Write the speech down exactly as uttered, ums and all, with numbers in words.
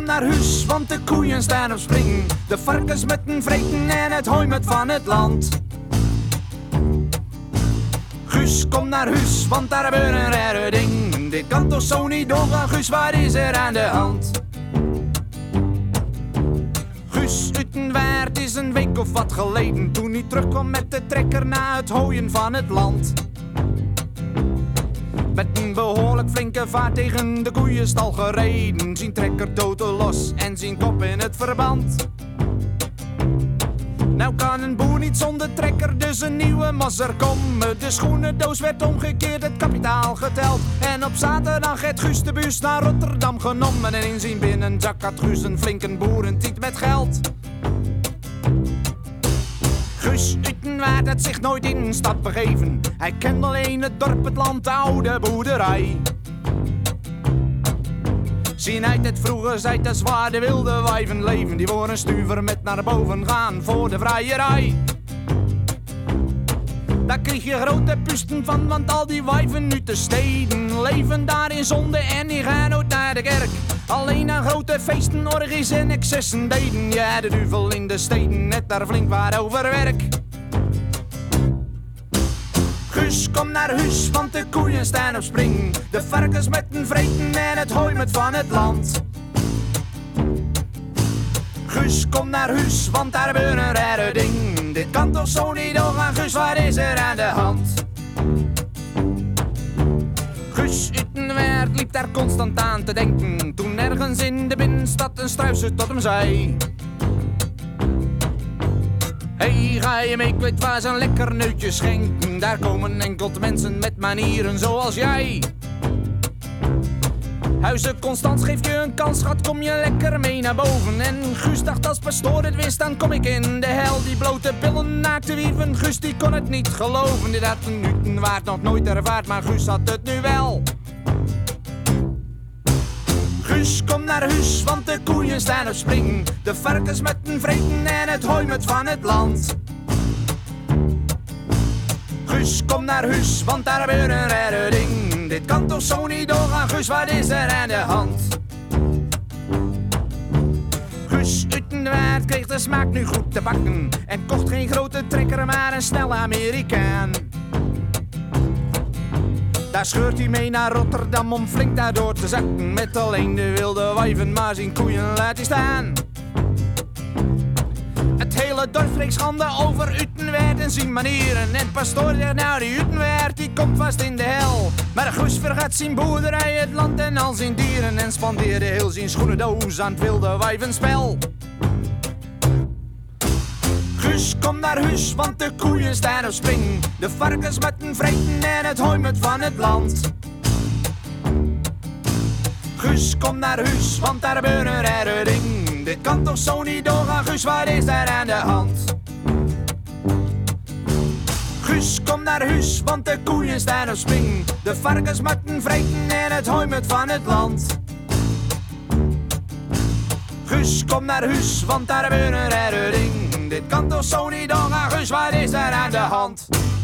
kom naar huis, want de koeien staan op spring. De varkens met een vreten en het hooi met van het land. Guus, kom naar huis, want daar gebeurt een rare ding. Dit kan toch zo niet doorgaan, Guus, wat is er aan de hand? Guus Utenwaard is een week of wat geleden, toen hij terugkwam met de trekker na het hooien van het land. Met een behoorlijk flinke vaart tegen de koeienstal gereden. Zijn trekker totaal los en zijn kop in het verband. Nou kan een boer niet zonder trekker, dus een nieuwe masser komen. De schoenendoos werd omgekeerd, het kapitaal geteld. En op zaterdag heeft Guus de bus naar Rotterdam genomen. En in zijn binnenzak had Guus een flinke boerentiet met geld. Guus Utenwaard had zich nooit in een stad begeven. Hij kende alleen het dorp, het land, de oude boerderij. Zien uit het vroeger zijt de zwaar de wilde wijven leven. Die voor een stuver met naar boven gaan voor de vrijerij. Daar kreeg je grote pusten van, want al die wijven nu te steden leven daar in zonde en die gaan nooit naar de kerk. Alleen aan grote feesten, orgies en excessen deden. Ja, de duivel in de steden, net daar flink waar over werk. Guus, kom naar huis, want de koeien staan op spring. De varkens met een vreten en het hooi met van het land. Guus, kom naar huis, want daar gebeurt een rare ding. Dit kan toch zo niet doorgaan, Guus, wat is er aan de hand? Guus Utenwaard liep daar constant aan te denken, toen ergens in de binnenstad een struisje tot hem zei: hey, ga je mee, ik weet waar ze een lekker neutje schenken. Daar komen enkel mensen met manieren zoals jij. Huizen Constans geeft je een kans, schat, kom je lekker mee naar boven. En Guus dacht, als pastoor het wist, dan kom ik in de hel. Die blote billen naakte wieven, Guus die kon het niet geloven. Dit had een Utenwaard nog nooit ervaard, maar Guus had het nu wel. Guus, kom naar huis, want de koeien staan op spring. De varkens met een vreten en het hooi met van het land. Guus, kom naar huis, want daar gebeurt een rare ding. Dit kan toch zo niet doorgaan, Guus, wat is er aan de hand? Guus Utenwaard kreeg de smaak nu goed te bakken en kocht geen grote trekker, maar een snelle Amerikaan. Daar scheurt hij mee naar Rotterdam om flink daardoor te zakken. Met alleen de wilde wijven, maar zijn koeien laat hij staan. Het hele dorp spreekt schande over Utenwaard en zijn manieren. En pastoor zegt, nou die Utenwaard die komt vast in de hel. Maar Guus vergat zijn boerderij, het land en al zijn dieren. En spandeerde heel zijn schoenendoos aan het wilde wijvenspel. Guus, kom naar huis, want de koeien staan op spring. De varkens met een vreten en het hooi met van het land. Guus, kom naar huis, want daar gebeurt een rare ding. Dit kan toch zo niet doorgaan, Guus, wat is daar aan de hand? Guus, kom naar huis, want de koeien staan op spring. De varkens met een vreten en het hooi met van het land. Guus, kom naar huis, want daar gebeurt een rare ding. Dit kan toch zo niet doorgaan, Guus, wat is daar aan de hand?